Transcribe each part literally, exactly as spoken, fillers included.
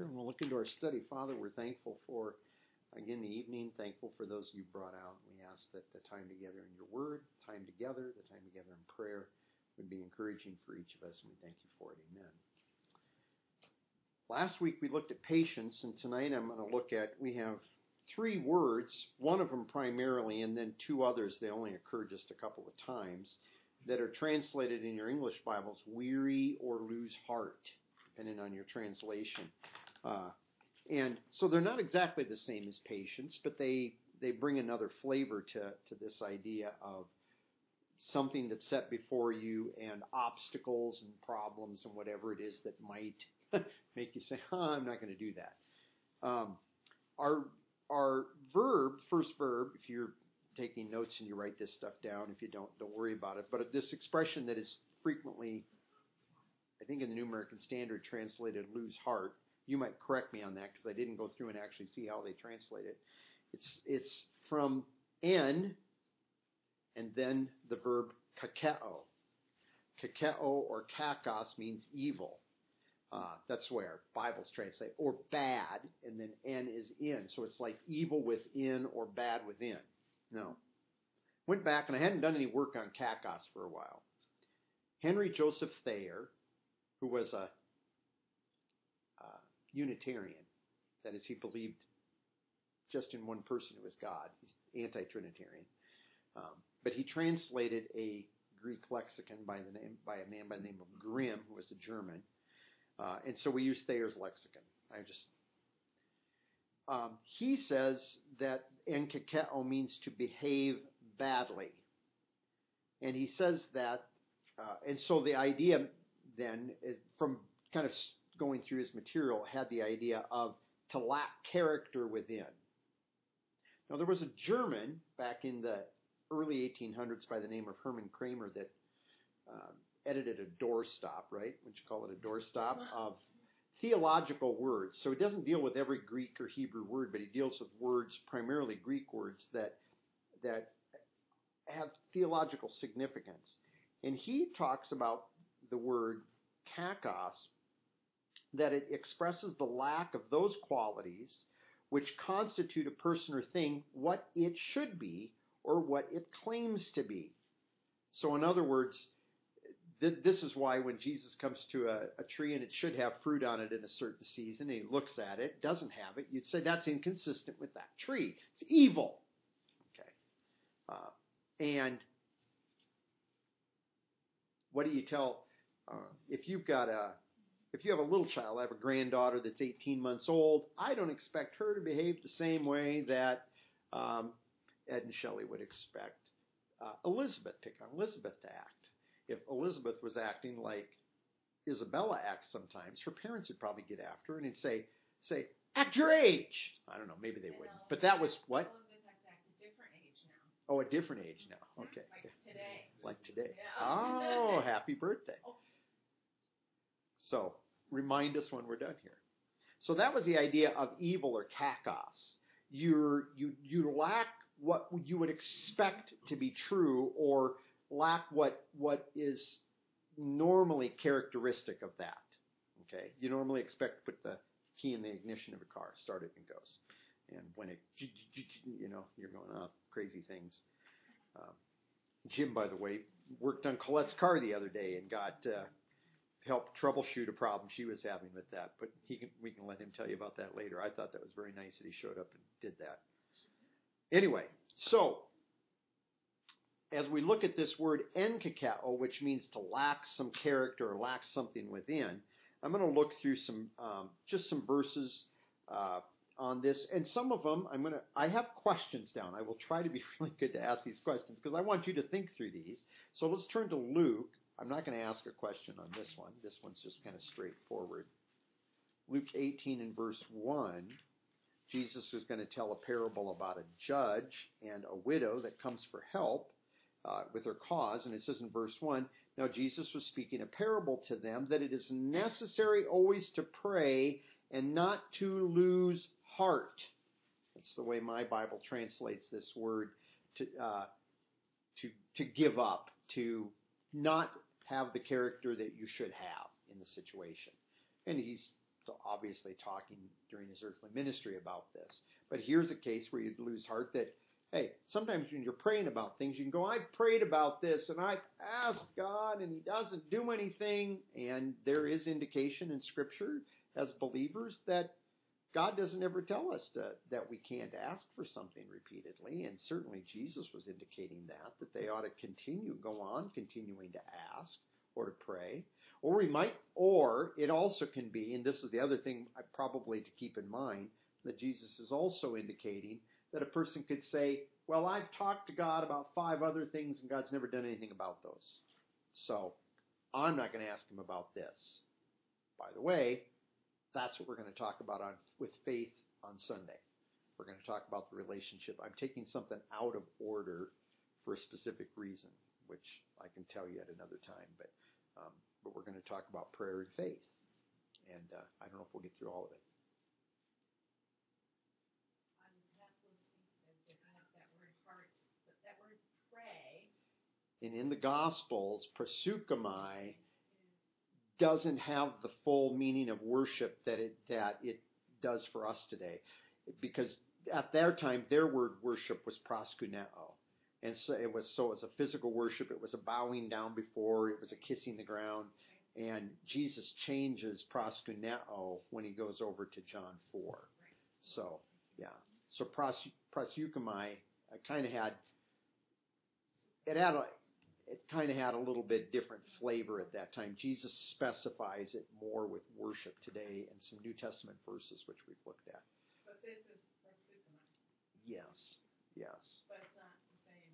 We'll look into our study. Father, we're thankful for, again, the evening, thankful for those you brought out. We ask that the time together in your word, time together, the time together in prayer would be encouraging for each of us, and we thank you for it. Amen. Last week we looked at patience, and tonight I'm going to look at, we have three words, one of them primarily, and then two others, they only occur just a couple of times, that are translated in your English Bibles, weary or lose heart, depending on your translation. Uh, and so they're not exactly the same as patience, but they, they bring another flavor to, to this idea of something that's set before you and obstacles and problems and whatever it is that might make you say, oh, I'm not going to do that. Um, our, our verb, first verb, if you're taking notes and you write this stuff down, if you don't, don't worry about it. But this expression that is frequently, I think in the New American Standard, translated lose heart. You might correct me on that because I didn't go through and actually see how they translate it. It's it's from en and then the verb kakeo. Kakeo or kakos means evil. Uh, that's where Bibles translate. Or bad, and then en is in. So it's like evil within or bad within. No. Went back, and I hadn't done any work on kakos for a while. Henry Joseph Thayer, who was a uh, Unitarian, that is, he believed just in one person who was God. He's anti-Trinitarian. Um, but he translated a Greek lexicon by the name by a man by the name of Grimm, who was a German. Uh, and so we use Thayer's lexicon. I just um, he says that enkakeo means to behave badly, and he says that, uh, and so the idea then is from kind of going through his material had the idea of to lack character within. Now there was a German back in the early eighteen hundreds by the name of Hermann Kramer that uh, edited a doorstop, right? Would you call it a doorstop of theological words? So he doesn't deal with every Greek or Hebrew word, but he deals with words, primarily Greek words, that that have theological significance. And he talks about the word kakos, that it expresses the lack of those qualities which constitute a person or thing what it should be or what it claims to be. So in other words, th- this is why when Jesus comes to a, a tree and it should have fruit on it in a certain season, and he looks at it, doesn't have it, you'd say that's inconsistent with that tree. It's evil. Okay. Uh, and what do you tell, uh, if you've got a, if you have a little child, I have a granddaughter that's eighteen months old, I don't expect her to behave the same way that um, Ed and Shelley would expect uh, Elizabeth, pick on Elizabeth to act. If Elizabeth was acting like Isabella acts sometimes, her parents would probably get after her and he'd say, say, act your age. I don't know, maybe they wouldn't. But that was what? Elizabeth has to act a different age now. Oh, a different age now. Okay. Like today. Like today. Yeah. Oh, happy birthday. Oh. So, remind us when we're done here. So that was the idea of evil or kakos. You're, you you lack what you would expect to be true, or lack what what is normally characteristic of that. Okay, you normally expect to put the key in the ignition of a car, start it, and it goes. And when it, you know, you're going off crazy things. Um, Jim, by the way, worked on Colette's car the other day and got. Uh, helped troubleshoot a problem she was having with that, but he can, we can let him tell you about that later. I thought that was very nice that he showed up and did that. Anyway, so as we look at this word enkakeo, which means to lack some character or lack something within, I'm going to look through some um, just some verses uh, on this, and some of them I'm going to. I have questions down. I will try to be really good to ask these questions because I want you to think through these. So let's turn to Luke. I'm not going to ask a question on this one. This one's just kind of straightforward. Luke eighteen and verse one, Jesus is going to tell a parable about a judge and a widow that comes for help uh, with her cause. And it says in verse one, now Jesus was speaking a parable to them that it is necessary always to pray and not to lose heart. That's the way my Bible translates this word, to uh, to to give up, to not have the character that you should have in the situation. And he's so obviously talking during his earthly ministry about this. But here's a case where you'd lose heart that, hey, sometimes when you're praying about things, you can go, I've prayed about this and I've asked God and he doesn't do anything. And there is indication in Scripture as believers that God doesn't ever tell us to, that we can't ask for something repeatedly. And certainly Jesus was indicating that, that they ought to continue, go on continuing to ask or to pray. Or we might, or it also can be, and this is the other thing I probably to keep in mind, that Jesus is also indicating that a person could say, well, I've talked to God about five other things and God's never done anything about those. So I'm not going to ask him about this. By the way, that's what we're going to talk about on with faith on Sunday. We're going to talk about the relationship. I'm taking something out of order for a specific reason, which I can tell you at another time. But um, but we're going to talk about prayer and faith. And uh, I don't know if we'll get through all of it. On that listening, looking at that word heart, but that word pray. And in the Gospels, proseuchomai doesn't have the full meaning of worship that it that it does for us today, because at their time their word worship was proskuneo, and so it was so it was a physical worship. It was a bowing down before. It was a kissing the ground, and Jesus changes proskuneo when he goes over to John four. So yeah, so pros, proseuchomai kind of had it had a. It kind of had a little bit different flavor at that time. Jesus specifies it more with worship today and some New Testament verses which we've looked at. But this is proseuchomai. Yes, yes. But it's not the same.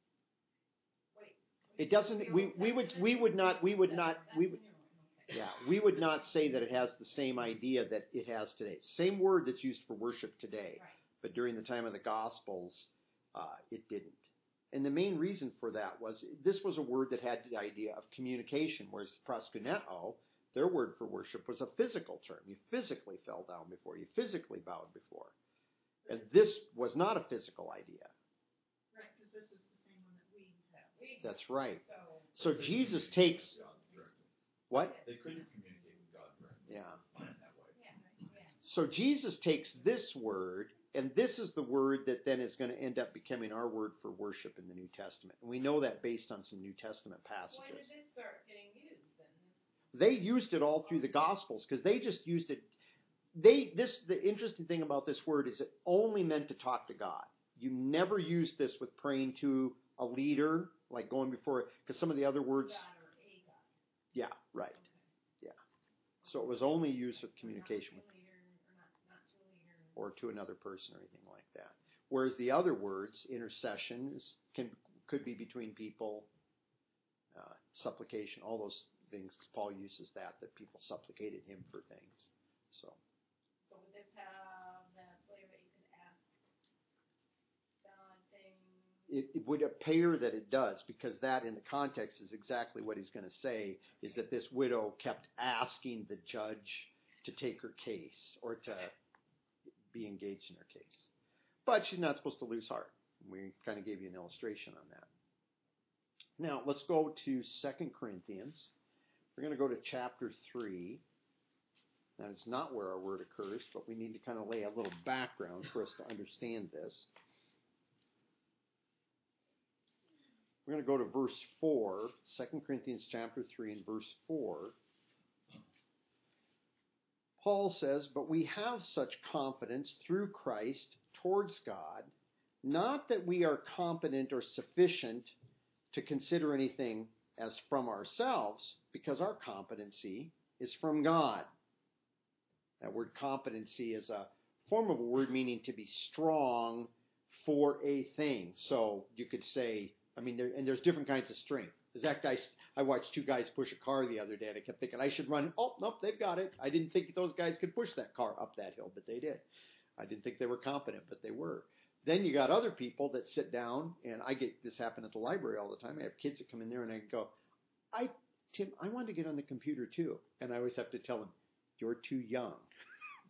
Wait. It doesn't. We we would we would not we would not we would yeah we would not say that it has the same idea that it has today. Same word that's used for worship today, Right. but during the time of the Gospels, uh, it didn't. And the main reason for that was this was a word that had the idea of communication, whereas proskuneo, their word for worship, was a physical term. You physically fell down before, you physically bowed before. And this was not a physical idea. Right, because this is the same one that we have. We That's right. So, So Jesus takes what? They couldn't communicate with God directly. Yeah. Find that way. yeah, yeah. So Jesus takes this word, and this is the word that then is going to end up becoming our word for worship in the New Testament. And we know that based on some New Testament passages. When did this start getting used then? They used it all through the Gospels because they just used it. They this the interesting thing about this word is it only meant to talk to God. You never use this with praying to a leader, like going before, because some of the other words. God or a God. Yeah, right. Okay. So it was only used with communication with Not to a leader, or not, not to a leader. or to another person or anything like that. Whereas the other words, intercession, is, can could be between people, uh, supplication, all those things. Paul uses that, that people supplicated him for things. So So would this have that flavor that you could ask God things? it, it would appear that it does, because that in the context is exactly what he's going to say, is that this widow kept asking the judge to take her case or to be engaged in her case. But she's not supposed to lose heart. We kind of gave you an illustration on that. Now, let's go to Second Corinthians. We're going to go to chapter three. That is not where our word occurs, but we need to kind of lay a little background for us to understand this. We're going to go to verse four, Second Corinthians chapter three and verse four. Paul says, "But we have such confidence through Christ towards God, not that we are competent or sufficient to consider anything as from ourselves, because our competency is from God." That word competency is a form of a word meaning to be strong for a thing. So you could say, I mean, there, and there's different kinds of strength. There's that guy, I watched two guys push a car the other day, and I kept thinking, I should run. Oh, nope, they've got it. I didn't think those guys could push that car up that hill, but they did. I didn't think they were competent, but they were. Then you got other people that sit down, and I get this happen at the library all the time. I have kids that come in there, and I go, I, Tim, I want to get on the computer too. And I always have to tell them, you're too young.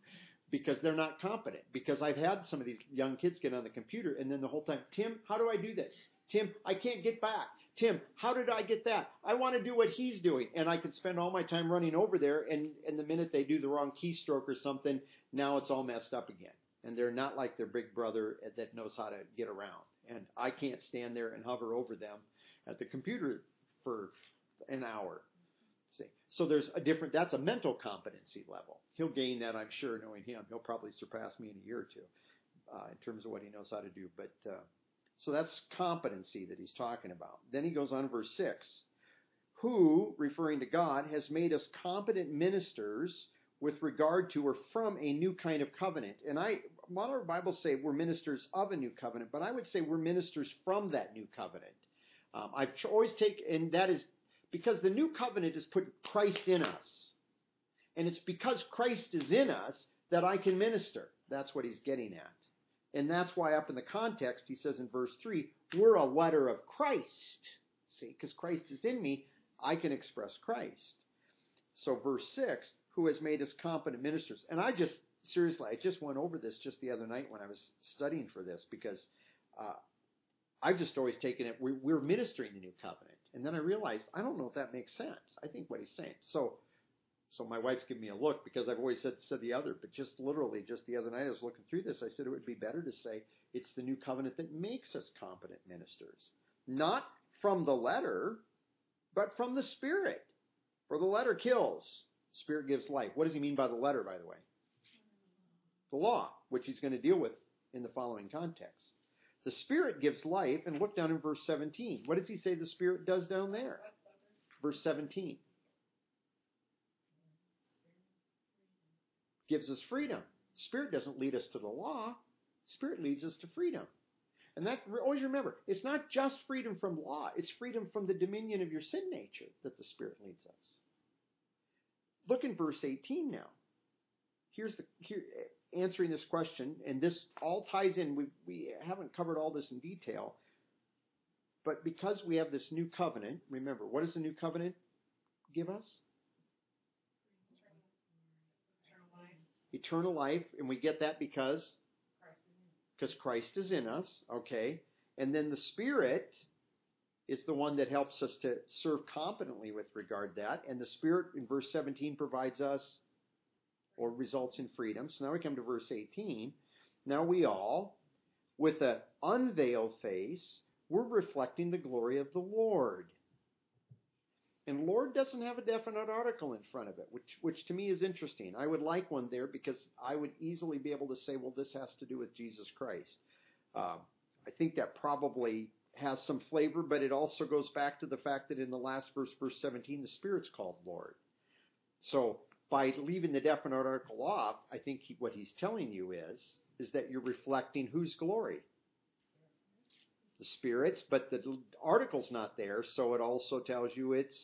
because they're not competent. Because I've had some of these young kids get on the computer and then the whole time, Tim, how do I do this? Tim, I can't get back. Tim, how did I get that? I want to do what he's doing. And I could spend all my time running over there, and, and the minute they do the wrong keystroke or something, now it's all messed up again. And they're not like their big brother that knows how to get around. And I can't stand there and hover over them at the computer for an hour. See, so there's a different, that's a mental competency level. He'll gain that, I'm sure, knowing him. He'll probably surpass me in a year or two uh, in terms of what he knows how to do. But uh, so that's competency that he's talking about. Then he goes on to verse six. Who, referring to God, has made us competent ministers with regard to or from a new kind of covenant. And I, a lot of our Bibles say we're ministers of a new covenant, but I would say we're ministers from that new covenant. Um, I've always taken, and that is because the new covenant has put Christ in us. And it's because Christ is in us that I can minister. That's what he's getting at. And that's why up in the context, he says in verse three, we're a letter of Christ. See, because Christ is in me, I can express Christ. So verse six, who has made us competent ministers. And I just, seriously, I just went over this just the other night when I was studying for this, because uh, I've just always taken it, we're, we're ministering the new covenant. And then I realized, I don't know if that makes sense. I think what he's saying. So so my wife's giving me a look because I've always said, said the other, but just literally, just the other night I was looking through this, I said it would be better to say it's the new covenant that makes us competent ministers. Not from the letter, but from the Spirit. For the letter kills, Spirit gives life. What does he mean by the letter, by the way? The law, which he's going to deal with in the following context. The Spirit gives life, and look down in verse seventeen. What does he say the Spirit does down there? Verse seventeen. Gives us freedom. Spirit doesn't lead us to the law. Spirit leads us to freedom. And that, always remember, it's not just freedom from law. It's freedom from the dominion of your sin nature that the Spirit leads us. Look in verse eighteen now. Here's the here, answering this question, and this all ties in. We, we haven't covered all this in detail, but because we have this new covenant, remember, what does the new covenant give us? Eternal life, and we get that because because Christ is in us, okay? And then the Spirit is the one that helps us to serve competently with regard to that, and the Spirit in verse seventeen provides us or results in freedom. So now we come to verse eighteen. Now we all, with an unveiled face, we're reflecting the glory of the Lord. And Lord doesn't have a definite article in front of it, which which to me is interesting. I would like one there because I would easily be able to say, well, this has to do with Jesus Christ. Um, I think that probably has some flavor, but it also goes back to the fact that in the last verse, verse seventeen, the Spirit's called Lord. So by leaving the definite article off, I think he, what he's telling you is, is that you're reflecting whose glory? The Spirit's, but the article's not there, so it also tells you it's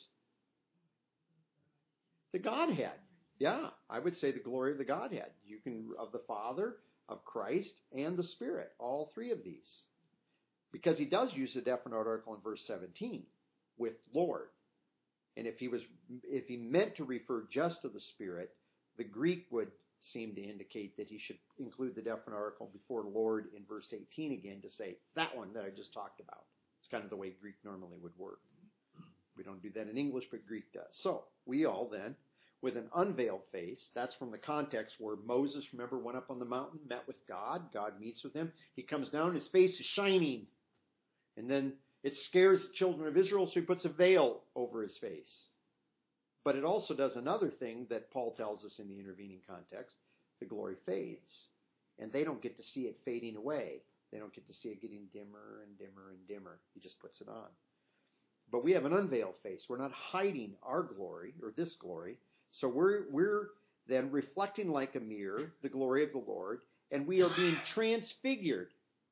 the Godhead. Yeah, I would say the glory of the Godhead. You can, of the Father, of Christ, and the Spirit, all three of these. Because he does use a definite article in verse seventeen with Lord. And if he was, if he meant to refer just to the Spirit, the Greek would seem to indicate that he should include the definite article before Lord in verse eighteen again to say that one that I just talked about. It's kind of the way Greek normally would work. We don't do that in English, but Greek does. So we all then, with an unveiled face, that's from the context where Moses, remember, went up on the mountain, met with God. God meets with him. He comes down, his face is shining. And then it scares the children of Israel, so he puts a veil over his face. But it also does another thing that Paul tells us in the intervening context. The glory fades. And they don't get to see it fading away. They don't get to see it getting dimmer and dimmer and dimmer. He just puts it on. But we have an unveiled face. We're not hiding our glory, or this glory. So we're, we're then reflecting like a mirror the glory of the Lord, and we are being transfigured.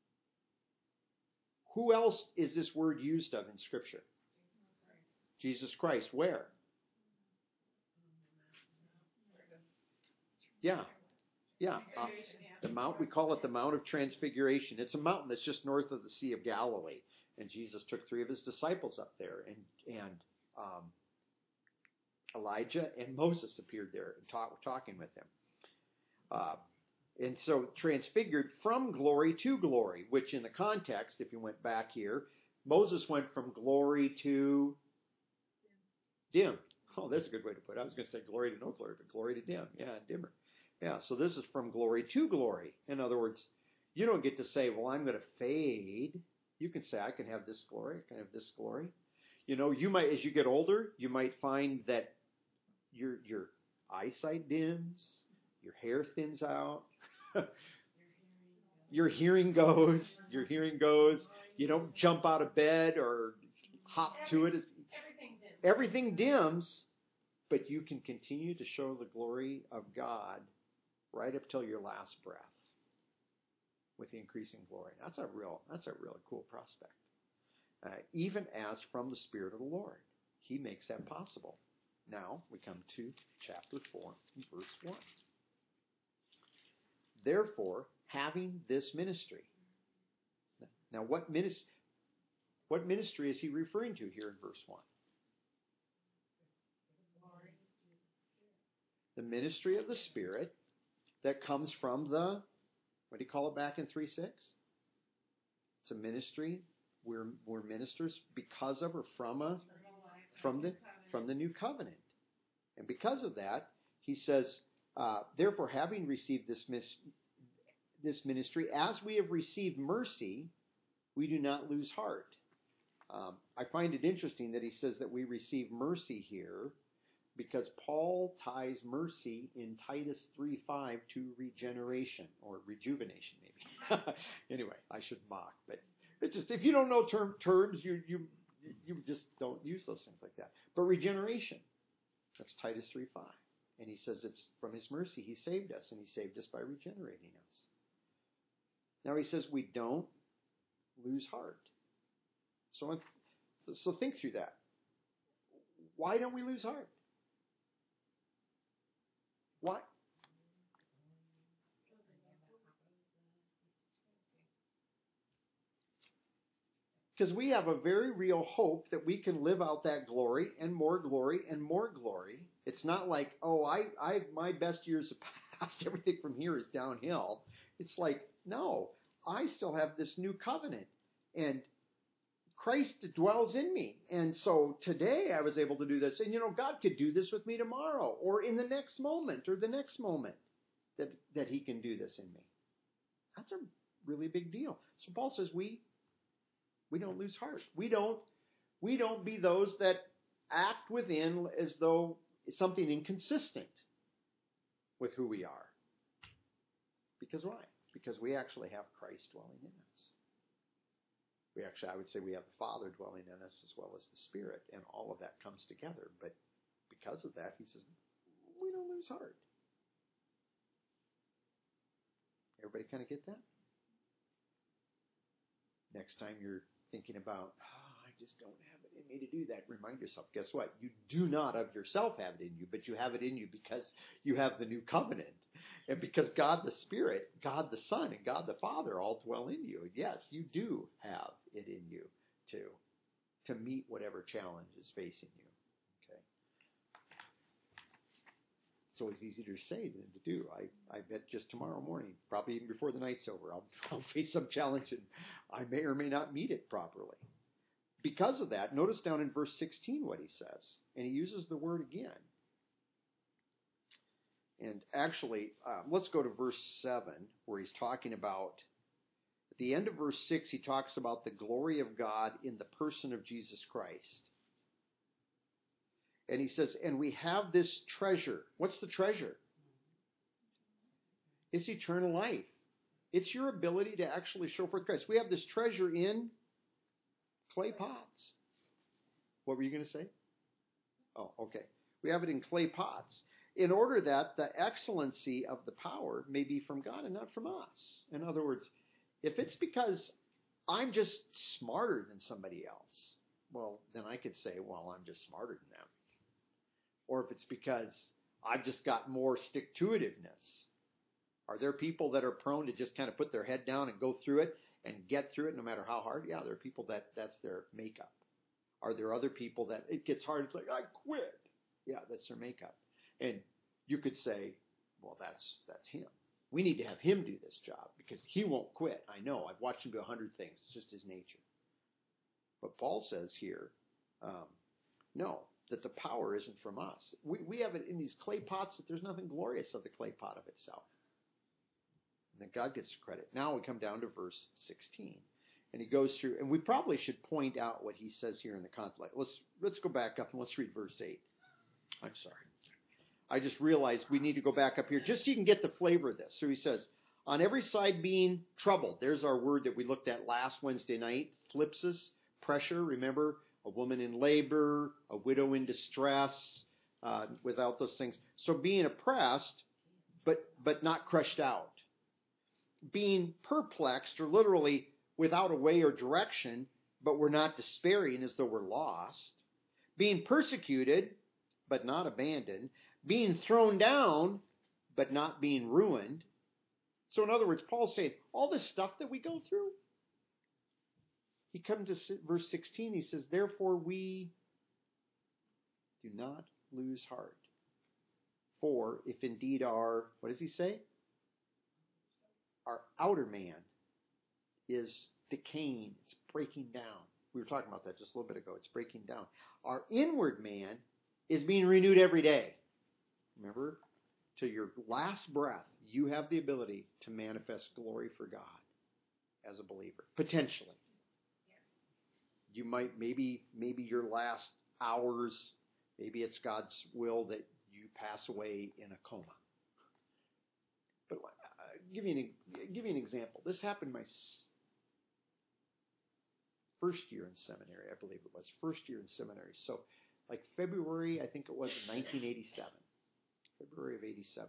Who else is this word used of in Scripture? Jesus Christ. Where? Yeah. Yeah. Uh, the mount, we call it the Mount of Transfiguration. It's a mountain that's just north of the Sea of Galilee. And Jesus took three of his disciples up there, and and um, Elijah and Moses appeared there and talk, talking with him. Uh, And so transfigured from glory to glory, which in the context, if you went back here, Moses went from glory to dim. Oh, that's a good way to put it. I was going to say glory to no glory, but glory to dim. Yeah, dimmer. Yeah, so this is from glory to glory. In other words, you don't get to say, well, I'm going to fade. You can say, I can have this glory, I can have this glory. You know, you might, as you get older, you might find that your your eyesight dims, your hair thins out, your hearing goes, your hearing goes. You don't jump out of bed or hop to it. Everything dims. Everything dims, but you can continue to show the glory of God right up till your last breath with the increasing glory. That's a real, that's a really cool prospect. Uh, even as from the Spirit of the Lord, He makes that possible. Now we come to chapter four, verse one. Therefore, having this ministry. Now, what ministry? What ministry is he referring to here in verse one? The ministry of the Spirit that comes from the, what do you call it back in three six? It's a ministry. We're, we're ministers because of or from a, from the, from the new covenant. And because of that, he says, uh, therefore, having received this, mis, this ministry, as we have received mercy, we do not lose heart. Um, I find it interesting that he says that we receive mercy here because Paul ties mercy in Titus three five to regeneration or rejuvenation, maybe. Anyway, I should mock, but it's just if you don't know term, terms, you you you just don't use those things like that. But regeneration, that's Titus three five, and he says it's from his mercy he saved us, and he saved us by regenerating us. Now he says we don't lose heart. So, so think through that. Why don't we lose heart? Why? Because we have a very real hope that we can live out that glory and more glory and more glory. It's not like, oh, I, I, my best years have passed. Everything from here is downhill. It's like, no, I still have this new covenant, and Christ dwells in me. And so today I was able to do this. And, you know, God could do this with me tomorrow or in the next moment or the next moment that, that he can do this in me. That's a really big deal. So Paul says we we don't lose heart. We don't we don't be those that act within as though it's something inconsistent with who we are. Because why? Because we actually have Christ dwelling in us. We actually, I would say we have the Father dwelling in us as well as the Spirit, and all of that comes together. But because of that, he says, we don't lose heart. Everybody kind of get that? Next time you're thinking about, oh, I just don't have it in me to do that, remind yourself, guess what? You do not of yourself have it in you, but you have it in you because you have the new covenant. And because God the Spirit, God the Son, and God the Father all dwell in you. And yes, you do have it in you to, to meet whatever challenge is facing you. Okay. It's always easier to say than to do. I, I bet just tomorrow morning, probably even before the night's over, I'll, I'll face some challenge and I may or may not meet it properly. Because of that, notice down in verse sixteen what he says. And he uses the word again. And actually, uh, let's go to verse seven, where he's talking about, at the end of verse six, he talks about the glory of God in the person of Jesus Christ. And he says, and we have this treasure. What's the treasure? It's eternal life. It's your ability to actually show forth Christ. We have this treasure in clay pots. What were you going to say? Oh, okay. We have it in clay pots, in order that the excellency of the power may be from God and not from us. In other words, if it's because I'm just smarter than somebody else, well, then I could say, well, I'm just smarter than them. Or if it's because I've just got more stick-to-itiveness. Are there people that are prone to just kind of put their head down and go through it and get through it no matter how hard? Yeah, there are people that that's their makeup. Are there other people that it gets hard, it's like, I quit. Yeah, that's their makeup. And you could say, well, that's that's him. We need to have him do this job because he won't quit. I know. I've watched him do a hundred things. It's just his nature. But Paul says here, um, no, that the power isn't from us. We, we have it in these clay pots that there's nothing glorious of the clay pot of itself. And then God gets the credit. Now we come down to verse sixteen. And he goes through, and we probably should point out what he says here in the conflict. Let's let's go back up and let's read verse eight. I'm sorry. I just realized we need to go back up here just so you can get the flavor of this. So he says, on every side being troubled. There's our word that we looked at last Wednesday night. Thlipsis, pressure. Remember, a woman in labor, a widow in distress, uh, without those things. So being oppressed, but but not crushed out. Being perplexed, or literally without a way or direction, but we're not despairing as though we're lost. Being persecuted, but not abandoned. Being thrown down, but not being ruined. So in other words, Paul's saying, all this stuff that we go through, he comes to verse sixteen, he says, therefore we do not lose heart. For if indeed our, what does he say? Our outer man is decaying, it's breaking down. We were talking about that just a little bit ago. It's breaking down. Our inward man is being renewed every day. Remember, to your last breath, you have the ability to manifest glory for God as a believer, potentially. You might, maybe, maybe your last hours, maybe it's God's will that you pass away in a coma. But uh, give you an give you an example. This happened my first year in seminary, I believe it was. First year in seminary. So like February, I think it was in nineteen eighty-seven. February of eighty-seven.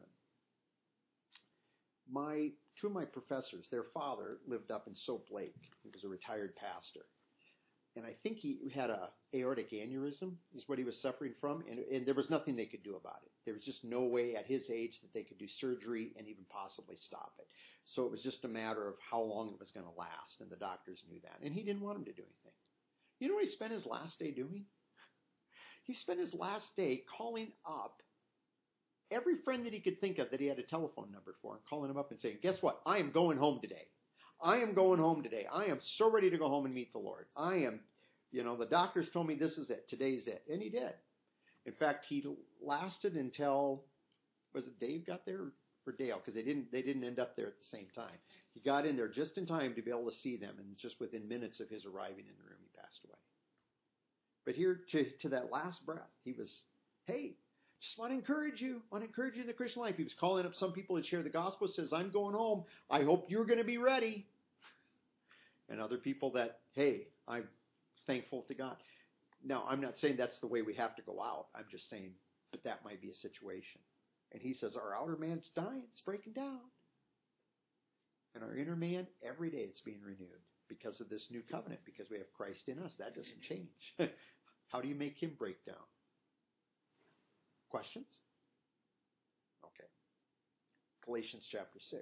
My two of my professors, their father lived up in Soap Lake. He was a retired pastor. And I think he had a aortic aneurysm is what he was suffering from, and, and there was nothing they could do about it. There was just no way at his age that they could do surgery and even possibly stop it. So it was just a matter of how long it was going to last, and the doctors knew that. And he didn't want him to do anything. You know what he spent his last day doing? He spent his last day calling up every friend that he could think of that he had a telephone number for, and calling him up and saying, guess what? I am going home today. I am going home today. I am so ready to go home and meet the Lord. I am, you know, the doctors told me this is it. Today's it. And he did. In fact, he lasted until, was it Dave got there or Dale? Because they didn't, they didn't end up there at the same time. He got in there just in time to be able to see them. And just within minutes of his arriving in the room, he passed away. But here to, to that last breath, he was, hey, just want to encourage you. want to encourage you in the Christian life. He was calling up some people to share the gospel. Says, I'm going home. I hope you're going to be ready. And other people that, hey, I'm thankful to God. Now, I'm not saying that's the way we have to go out. I'm just saying that that might be a situation. And he says, our outer man's dying. It's breaking down. And our inner man, every day it's being renewed because of this new covenant, because we have Christ in us. That doesn't change. How do you make him break down? Questions? Okay. Galatians chapter six.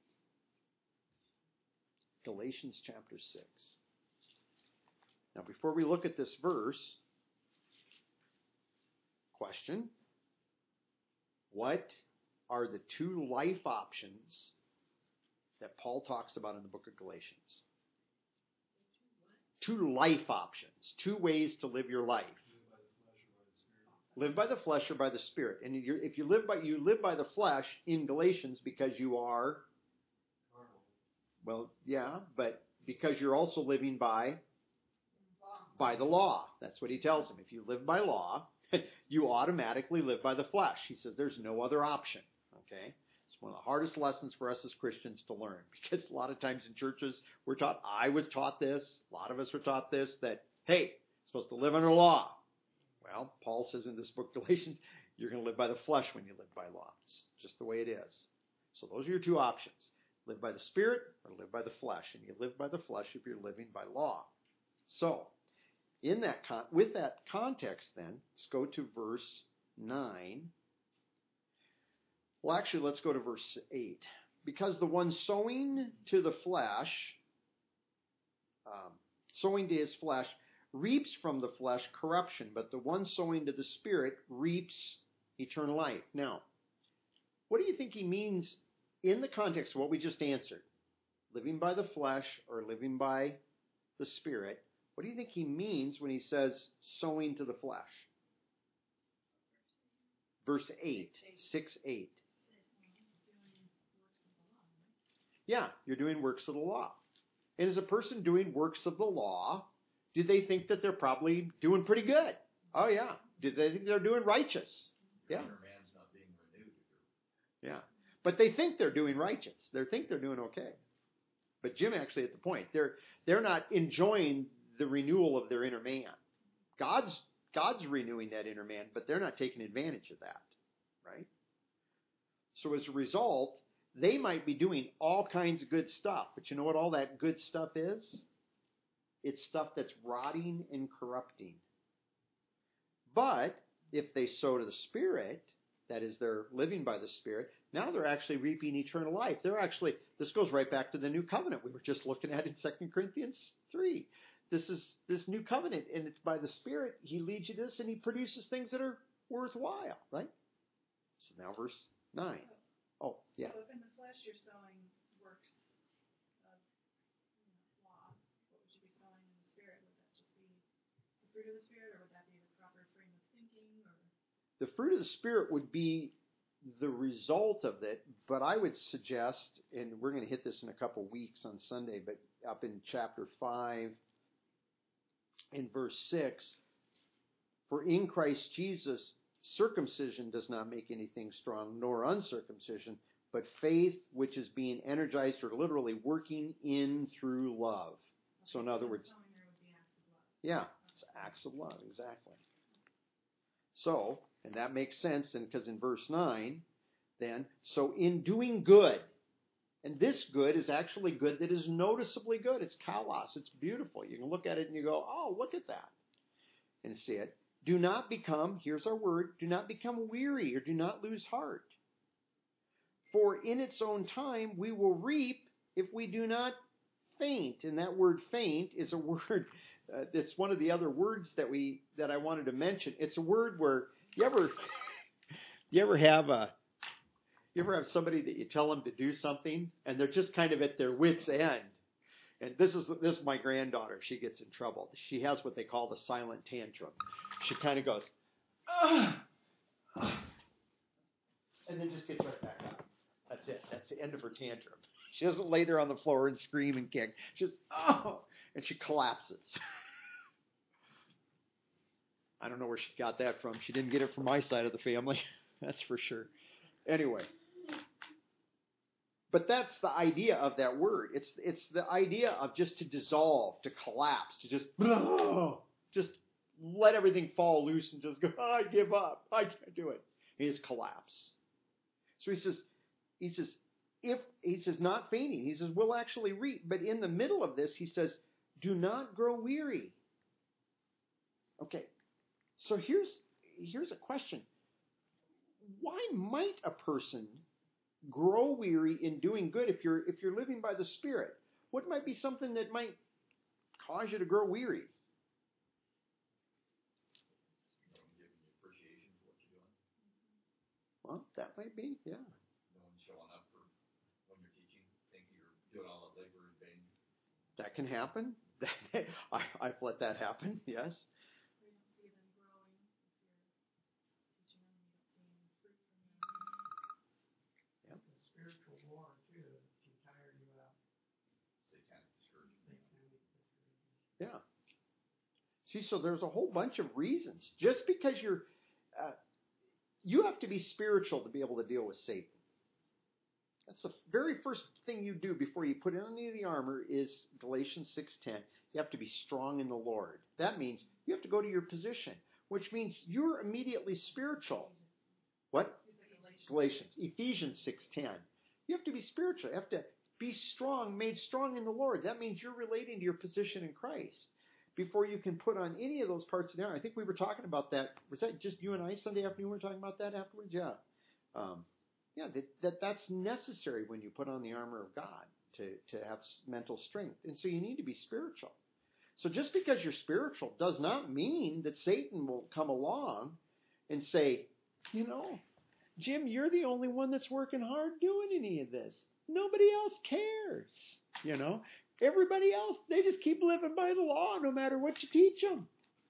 Galatians chapter six. Now, before we look at this verse, question. What are the two life options that Paul talks about in the book of Galatians? Two life options. Two ways to live your life. Live by the flesh or by the Spirit. And you're, if you live by you live by the flesh in Galatians because you are, well, yeah, but because you're also living by by the law. That's what he tells them. If you live by law, you automatically live by the flesh. He says there's no other option. Okay, it's one of the hardest lessons for us as Christians to learn, because a lot of times in churches we're taught. I was taught this. A lot of us were taught this, that hey, you're supposed to live under law. Well, Paul says in this book, Galatians, you're going to live by the flesh when you live by law. It's just the way it is. So those are your two options. Live by the Spirit or live by the flesh. And you live by the flesh if you're living by law. So, in that con- with that context then, let's go to verse nine. Well, actually, let's go to verse eight. Because the one sowing to the flesh, um, sowing to his flesh, reaps from the flesh corruption, but the one sowing to the Spirit reaps eternal life. Now, what do you think he means in the context of what we just answered, living by the flesh or living by the Spirit, what do you think he means when he says sowing to the flesh? Verse eight, six, eight. Yeah, you're doing works of the law. And as a person doing works of the law, do they think that they're probably doing pretty good? Oh, yeah. Do they think they're doing righteous? Yeah. Your man's not being renewed. Yeah. But they think they're doing righteous. They think they're doing okay. But Jim actually at the point. They're they're not enjoying the renewal of their inner man. God's God's renewing that inner man, but they're not taking advantage of that. Right? So as a result, they might be doing all kinds of good stuff. But you know what all that good stuff is? It's stuff that's rotting and corrupting. But if they sow to the Spirit, that is, they're living by the Spirit, now they're actually reaping eternal life. They're actually, this goes right back to the new covenant we were just looking at in Second Corinthians three. This is this new covenant, and it's by the Spirit. He leads you to this, and he produces things that are worthwhile, right? So now verse nine. Oh, yeah. So if in the flesh you're sowing works of you know, law, what would you be sowing in the Spirit? Would that just be the fruit of the Spirit, or would that be the proper frame of thinking? Or The fruit of the Spirit would be the result of it, but I would suggest, and we're going to hit this in a couple weeks on Sunday, but up in chapter five, in verse six, for in Christ Jesus, circumcision does not make anything strong, nor uncircumcision, but faith which is being energized or literally working in through love. So in other words, sowing there would be acts of love. yeah, it's acts of love, exactly. So, and that makes sense, and because in verse nine, then, so in doing good, and this good is actually good that is noticeably good. It's kalos. It's beautiful. You can look at it and you go, oh, look at that. And see it. Do not become, here's our word, do not become weary or do not lose heart. For in its own time we will reap if we do not faint. And that word faint is a word, uh, it's one of the other words that we that I wanted to mention. It's a word where you ever you ever have a you ever have somebody that you tell them to do something and they're just kind of at their wits' end. And this is this is my granddaughter. She gets in trouble. She has what they call the silent tantrum. She kind of goes, ugh, and then just gets right back up. That's it. That's the end of her tantrum. She doesn't lay there on the floor and scream and kick. She just, oh, and she collapses. I don't know where she got that from. She didn't get it from my side of the family. That's for sure. Anyway. But that's the idea of that word. It's it's the idea of just to dissolve, to collapse, to just just let everything fall loose and just go, oh, I give up. I can't do it. He just collapse. So he says, he says, if he says not fainting, he says we'll actually reap. But in the middle of this, he says, do not grow weary. Okay. So here's here's a question. Why might a person grow weary in doing good if you're if you're living by the Spirit? What might be something that might cause you to grow weary? No one giving you appreciation for what you're doing. Well, that might be, yeah. No one showing up for when you're teaching. Think you're doing all that labor in vain. That can happen. I, I've let that happen, yes. we don't see them growing if you're teaching them, you don't see any fruit from them. Yep. The spiritual war, too, can tire you out. Satanic discouragement. Satanic discouragement. Yeah. See, so there's a whole bunch of reasons. Just because you're, uh, you have to be spiritual to be able to deal with Satan. That's the very first thing you do before you put on any of the armor is Galatians six ten. You have to be strong in the Lord. That means you have to go to your position, which means you're immediately spiritual. What? Galatians. Ephesians six ten. You have to be spiritual. You have to be strong, made strong in the Lord. That means you're relating to your position in Christ before you can put on any of those parts of the armor. I think we were talking about that. Was that just you and I Sunday afternoon? We were talking about that afterwards? Yeah. Um, yeah, that, that that's necessary when you put on the armor of God to, to have mental strength. And so you need to be spiritual. So just because you're spiritual does not mean that Satan will come along and say, you know, Jim, you're the only one that's working hard doing any of this. Nobody else cares. You know, everybody else, they just keep living by the law no matter what you teach them.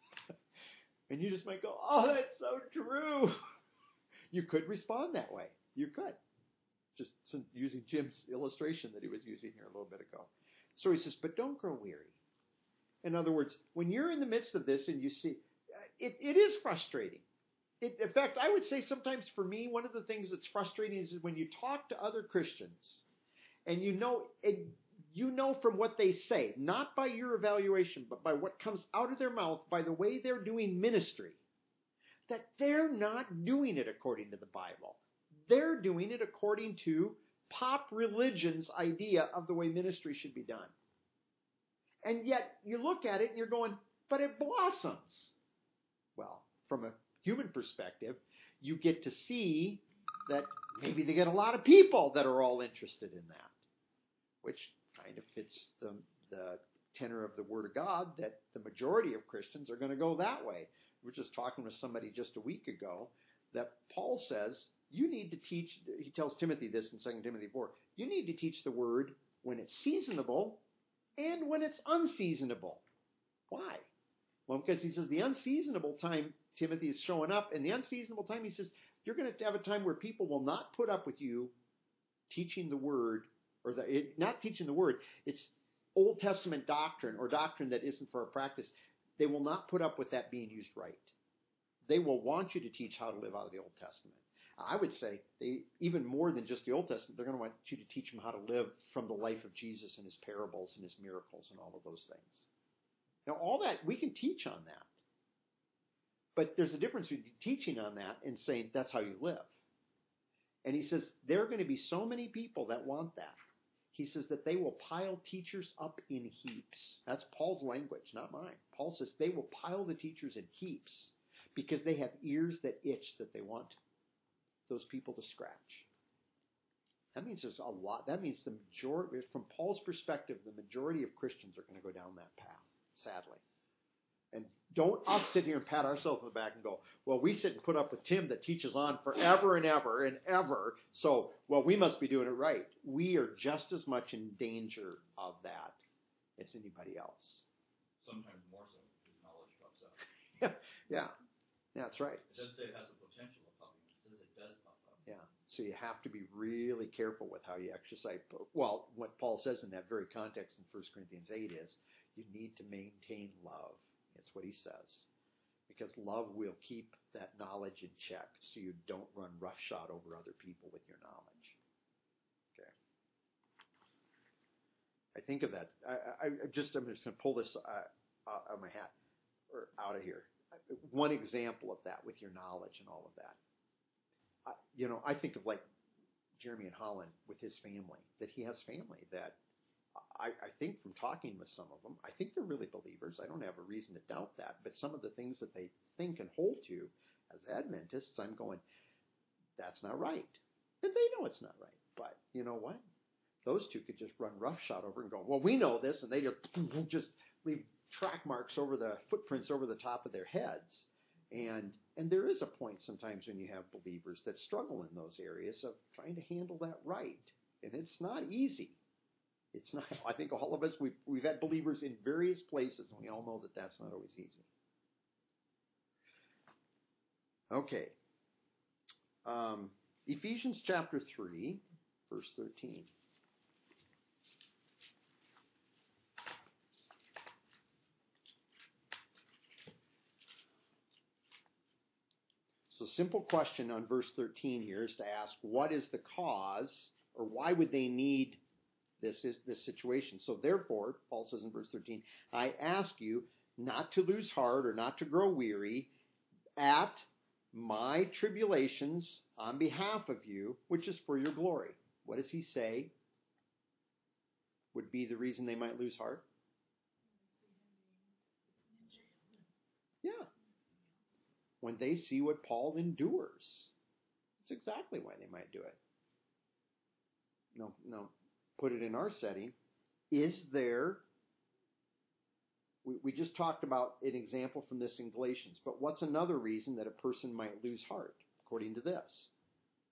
And you just might go, oh, that's so true. You could respond that way. You could. Just using Jim's illustration that he was using here a little bit ago. So he says, but don't grow weary. In other words, when you're in the midst of this and you see, it, it is frustrating. It, in fact, I would say sometimes for me, one of the things that's frustrating is when you talk to other Christians and you know, and you know from what they say, not by your evaluation, but by what comes out of their mouth, by the way they're doing ministry, that they're not doing it according to the Bible. They're doing it according to pop religion's idea of the way ministry should be done. And yet you look at it and you're going, but it blossoms. Well, from a human perspective, you get to see that maybe they get a lot of people that are all interested in that, which kind of fits the, the tenor of the Word of God, that the majority of Christians are going to go that way. We were just talking with somebody just a week ago that Paul says, you need to teach, he tells Timothy this in Second Timothy four, you need to teach the Word when it's seasonable and when it's unseasonable. Why? Well, because he says the unseasonable time Timothy is showing up, and the unseasonable time, he says, you're going to have a time where people will not put up with you teaching the Word, or the, it, not teaching the Word, it's Old Testament doctrine or doctrine that isn't for a practice. They will not put up with that being used right. They will want you to teach how to live out of the Old Testament. I would say they, even more than just the Old Testament, they're going to want you to teach them how to live from the life of Jesus and his parables and his miracles and all of those things. Now, all that, we can teach on that. But there's a difference between teaching on that and saying that's how you live. And he says there are going to be so many people that want that. He says that they will pile teachers up in heaps. That's Paul's language, not mine. Paul says they will pile the teachers in heaps because they have ears that itch that they want those people to scratch. That means there's a lot. That means the majority, from Paul's perspective, the majority of Christians are going to go down that path, sadly. And don't us sit here and pat ourselves on the back and go, well, we sit and put up with Tim that teaches on forever and ever and ever, so, well, we must be doing it right. We are just as much in danger of that as anybody else. Sometimes more so, because knowledge pops up. Yeah, yeah, that's right. It doesn't say it has the potential of popping up. It says it does pop up. Yeah, so you have to be really careful with how you exercise. Well, what Paul says in that very context in First Corinthians eight is you need to maintain love. That's what he says. Because love will keep that knowledge in check so you don't run roughshod over other people with your knowledge. Okay. I think of that. I, I, I just, I'm just going to pull this uh, out of my hat, or out of here. One example of that with your knowledge and all of that. I, you know, I think of like Jeremy in Holland with his family, that he has family that I, I think from talking with some of them, I think they're really believers. I don't have a reason to doubt that. But some of the things that they think and hold to as Adventists, I'm going, that's not right. And they know it's not right. But you know what? Those two could just run roughshod over and go, well, we know this. And they just, just leave track marks over the footprints over the top of their heads. And and there is a point sometimes when you have believers that struggle in those areas of trying to handle that right. And it's not easy. It's not. I think all of us, we've, we've had believers in various places, and we all know that that's not always easy. Okay. Um, Ephesians chapter three, verse thirteen. So simple question on verse thirteen here is to ask, what is the cause, or why would they need This is this situation? So therefore, Paul says in verse thirteen, I ask you not to lose heart or not to grow weary at my tribulations on behalf of you, which is for your glory. What does he say would be the reason they might lose heart? Yeah. When they see what Paul endures. That's exactly why they might do it. No, no. Put it in our setting, is there, we, we just talked about an example from this in Galatians, but what's another reason that a person might lose heart, according to this?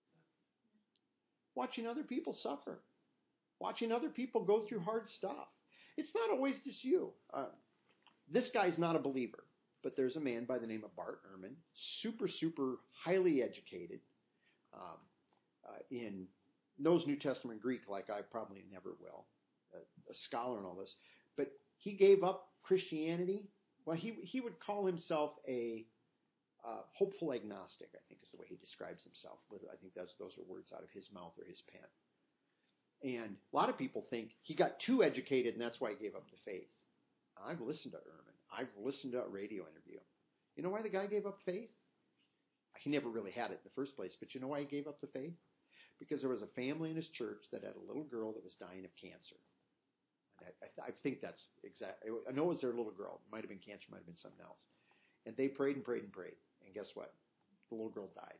Watching other people suffer. Watching other people go through hard stuff. It's not always just you. Uh, this guy's not a believer, but there's a man by the name of Bart Ehrman, super, super highly educated, um, uh, in knows New Testament Greek like I probably never will, a, a scholar and all this. But he gave up Christianity. Well, he he would call himself a uh, hopeful agnostic, I think is the way he describes himself. I think those, those are words out of his mouth or his pen. And a lot of people think he got too educated and that's why he gave up the faith. I've listened to Ehrman. I've listened to a radio interview. You know why the guy gave up faith? He never really had it in the first place, but you know why he gave up the faith? Because there was a family in his church that had a little girl that was dying of cancer. And I, I, I think that's exactly, I know it was their little girl. It might have been cancer, might have been something else. And they prayed and prayed and prayed. And guess what? The little girl died.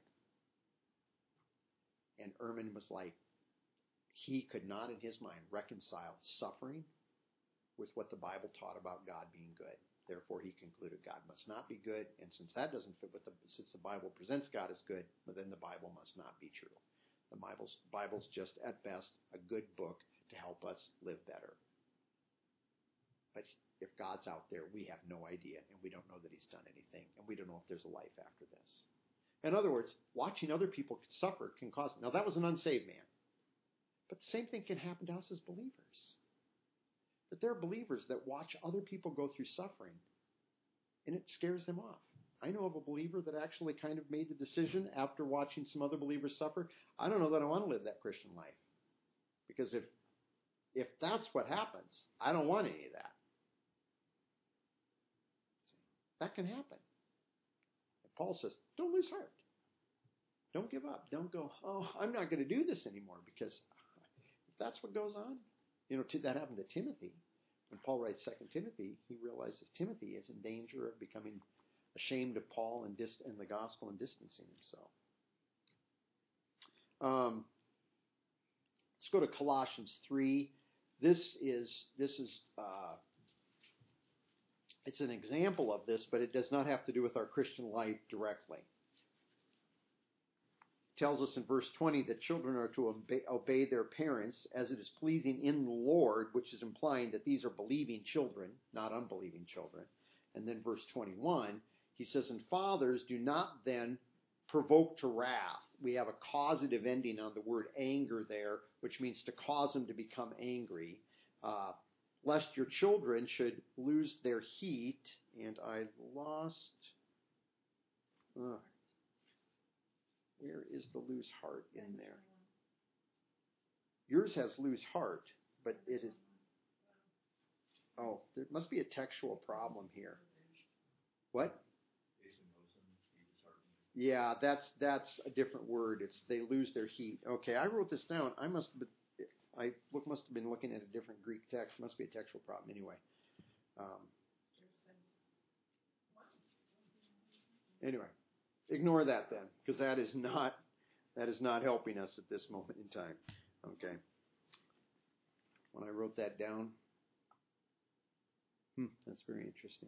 And Ehrman was like, he could not in his mind reconcile suffering with what the Bible taught about God being good. Therefore, he concluded God must not be good. And since that doesn't fit with the, since the Bible presents God as good, then the Bible must not be true. The Bible's, Bible's just at best a good book to help us live better. But if God's out there, we have no idea, and we don't know that he's done anything, and we don't know if there's a life after this. In other words, watching other people suffer can cause... Now, that was an unsaved man. But the same thing can happen to us as believers. That there are believers that watch other people go through suffering, and it scares them off. I know of a believer that actually kind of made the decision after watching some other believers suffer, I don't know that I want to live that Christian life. Because if if that's what happens, I don't want any of that. That can happen. And Paul says, don't lose heart. Don't give up. Don't go, oh, I'm not going to do this anymore, because if that's what goes on, you know, that happened to Timothy. When Paul writes Second Timothy, he realizes Timothy is in danger of becoming ashamed of Paul and, dist- and the gospel and distancing himself. Um, let's go to Colossians three. This is this is uh, it's an example of this, but it does not have to do with our Christian life directly. It tells us in verse twenty that children are to obey, obey their parents as it is pleasing in the Lord, which is implying that these are believing children, not unbelieving children. And then verse twenty-one, he says, and fathers, do not then provoke to wrath. We have a causative ending on the word anger there, which means to cause them to become angry, uh, lest your children should lose their heat. And I lost... Uh, where is the lose heart in there? Yours has lose heart, but it is... Oh, there must be a textual problem here. What? Yeah, that's that's a different word. It's they lose their heat. Okay, I wrote this down. I must have been, I look, must have been looking at a different Greek text. Must be a textual problem anyway. Um, anyway, ignore that then, because that is not that is not helping us at this moment in time. Okay. When I wrote that down, hmm, that's very interesting.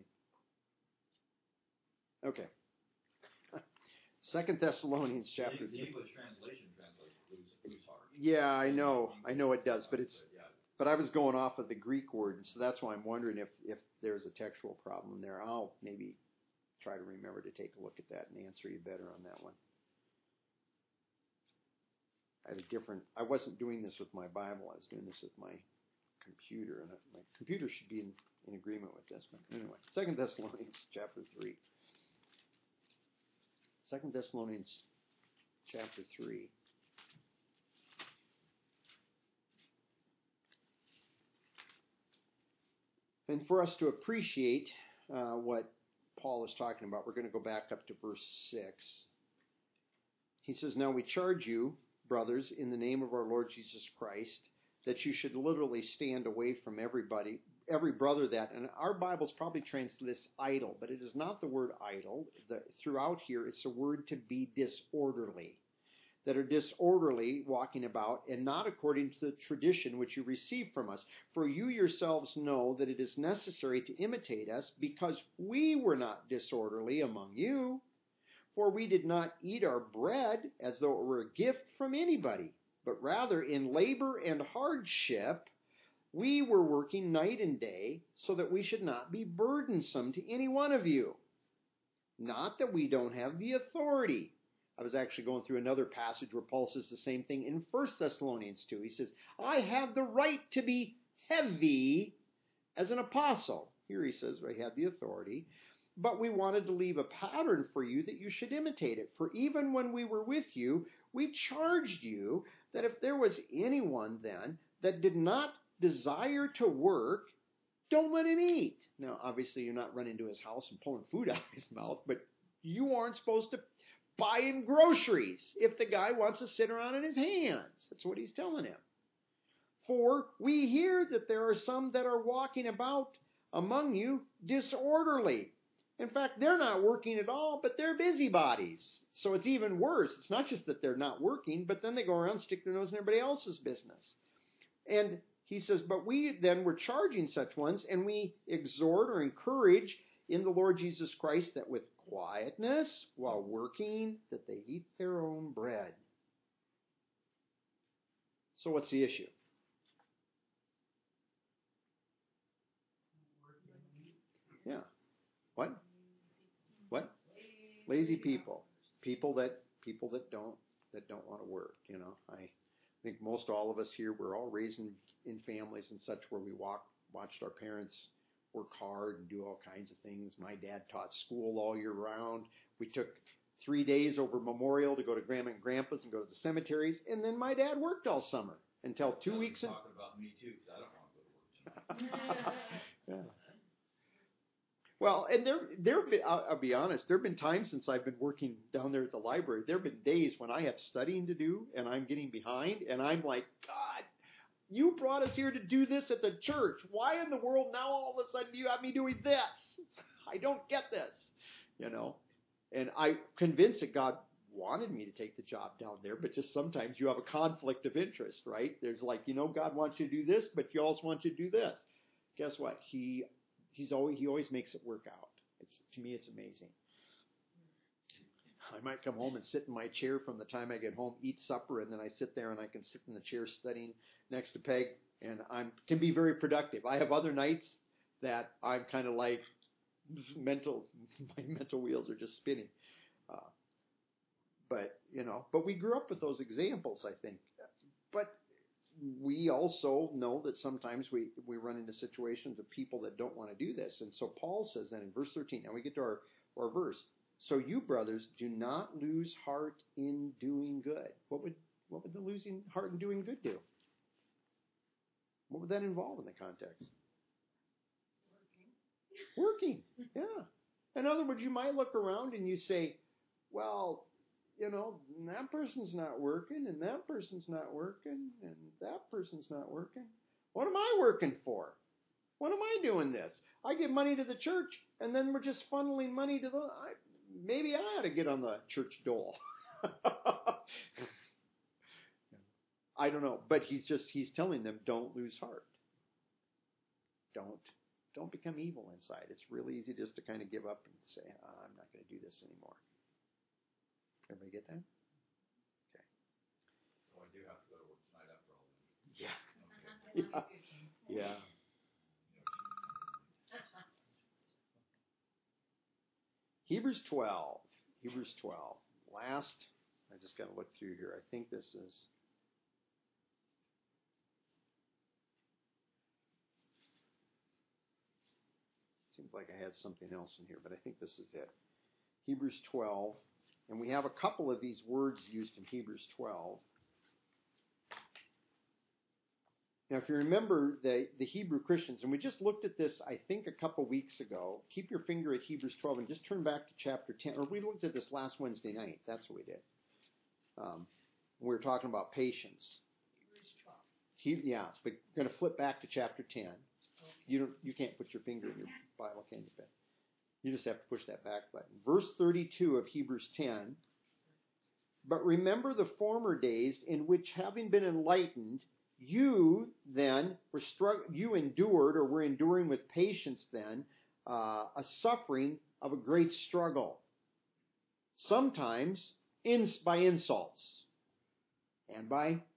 Okay. Second Thessalonians chapter the, three. The English translation translates lose, lose heart. Yeah, I know. I know it does, but it's but I was going off of the Greek word, so that's why I'm wondering if, if there's a textual problem there. I'll maybe try to remember to take a look at that and answer you better on that one. I had a different I wasn't doing this with my Bible, I was doing this with my computer, and my computer should be in, in agreement with this. But anyway, Second Thessalonians chapter three. Second Thessalonians chapter three. And for us to appreciate uh, what Paul is talking about, we're going to go back up to verse six. He says, now we charge you, brothers, in the name of our Lord Jesus Christ, that you should literally stand away from everybody, every brother that, and our Bibles probably translate this idle, but it is not the word idle. The, throughout here, it's a word to be disorderly, that are disorderly, walking about, and not according to the tradition which you received from us. For you yourselves know that it is necessary to imitate us, because we were not disorderly among you. For we did not eat our bread as though it were a gift from anybody, but rather in labor and hardship, we were working night and day so that we should not be burdensome to any one of you. Not that we don't have the authority. I was actually going through another passage where Paul says the same thing in First Thessalonians two. He says, I have the right to be heavy as an apostle. Here he says, I have the authority. But we wanted to leave a pattern for you that you should imitate it. For even when we were with you, we charged you that if there was anyone then that did not desire to work, don't let him eat. Now, obviously, you're not running to his house and pulling food out of his mouth, but you aren't supposed to buy him groceries if the guy wants to sit around in his hands. That's what he's telling him. For we hear that there are some that are walking about among you disorderly. In fact, they're not working at all, but they're busybodies. So it's even worse. It's not just that they're not working, but then they go around, stick their nose in everybody else's business. And he says, but we then were charging such ones, and we exhort or encourage in the Lord Jesus Christ that with quietness, while working, that they eat their own bread. So what's the issue? Yeah. What? What? Lazy people. People that people that don't that don't want to work. You know, I think most all of us here, we're all raised in, in families and such where we walk, watched our parents work hard and do all kinds of things. My dad taught school all year round. We took three days over Memorial to go to Grandma and Grandpa's and go to the cemeteries, and then my dad worked all summer until two You're weeks. In... Talking about me too, because I don't want to go to work. Yeah. Well, and there, there have been, I'll, I'll be honest, there have been times since I've been working down there at the library, there have been days when I have studying to do and I'm getting behind and I'm like, God, you brought us here to do this at the church. Why in the world now all of a sudden do you have me doing this? I don't get this, you know. And I'm convinced that God wanted me to take the job down there, but just sometimes you have a conflict of interest, right? There's like, you know, God wants you to do this, but He also wants you to do this. Guess what? He He's always he always makes it work out. It's to me, it's amazing. I might come home and sit in my chair from the time I get home, eat supper, and then I sit there and I can sit in the chair studying next to Peg, and I can be very productive. I have other nights that I'm kind of like mental, my mental wheels are just spinning. Uh, but you know, but we grew up with those examples, I think. But we also know that sometimes we, we run into situations of people that don't want to do this. And so Paul says then in verse thirteen, now we get to our, our verse. So you, brothers, do not lose heart in doing good. What would what would the losing heart in doing good do? What would that involve in the context? Working. Working, yeah. In other words, you might look around and you say, well, you know, that person's not working, and that person's not working, and that person's not working. What am I working for? What am I doing this? I give money to the church, and then we're just funneling money to the... I, maybe I ought to get on the church dole. I don't know, but he's just, he's telling them, don't lose heart. Don't, don't become evil inside. It's really easy just to kind of give up and say, oh, I'm not going to do this anymore. Everybody get that? Okay. So I do have to go to work tonight after all. Yeah. Yeah. Yeah. Hebrews twelve. Hebrews twelve. Last, I just got to look through here. I think this is. Seems like I had something else in here, but I think this is it. Hebrews twelve. And we have a couple of these words used in Hebrews twelve. Now, if you remember the, the Hebrew Christians, and we just looked at this, I think, a couple weeks ago. Keep your finger at Hebrews twelve and just turn back to chapter ten. Or we looked at this last Wednesday night. That's what we did. Um, we were talking about patience. Hebrews twelve. He, yeah, but we're going to flip back to chapter ten. Okay. You don't, you can't put your finger in your Bible, can you, Ben? You just have to push that back button. Verse thirty-two of Hebrews ten. But remember the former days in which, having been enlightened, you then were strugg- you endured or were enduring with patience then uh, a suffering of a great struggle. Sometimes in, by insults and by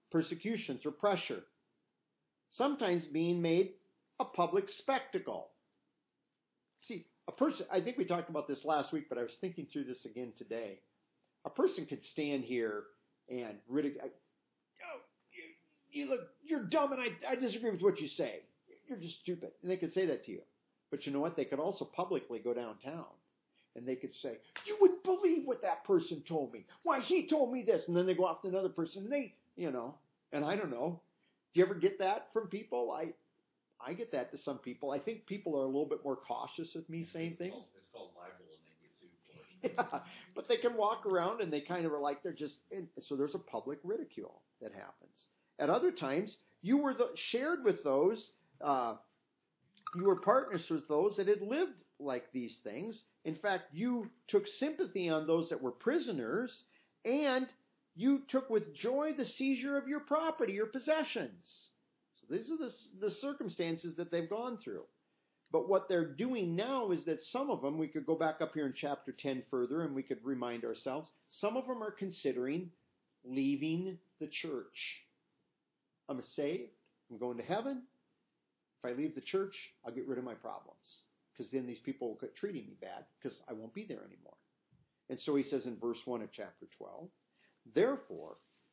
persecutions or pressure. Sometimes being made a public spectacle. See, a person, I think we talked about this last week, but I was thinking through this again today. A person could stand here and ridicule, oh, you, you look, you're dumb and I, I disagree with what you say. You're just stupid. And they could say that to you. But you know what? They could also publicly go downtown and they could say, you wouldn't believe what that person told me. Why, he told me this. And then they go off to another person and they, you know, and I don't know. Do you ever get that from people? I I get that to some people. I think people are a little bit more cautious with me saying things. It's called libel and they get sued for it. Yeah, but they can walk around and they kind of are like they're just, and so there's a public ridicule that happens. At other times, you were the, shared with those, uh, you were partners with those that had lived like these things. In fact, you took sympathy on those that were prisoners, and you took with joy the seizure of your property, your possessions. So these are the, the circumstances that they've gone through. But what they're doing now is that some of them, we could go back up here in chapter ten further and we could remind ourselves, some of them are considering leaving the church. I'm saved. I'm going to heaven. If I leave the church, I'll get rid of my problems. Because then these people will quit treating me bad because I won't be there anymore. And so he says in verse one of chapter twelve, therefore,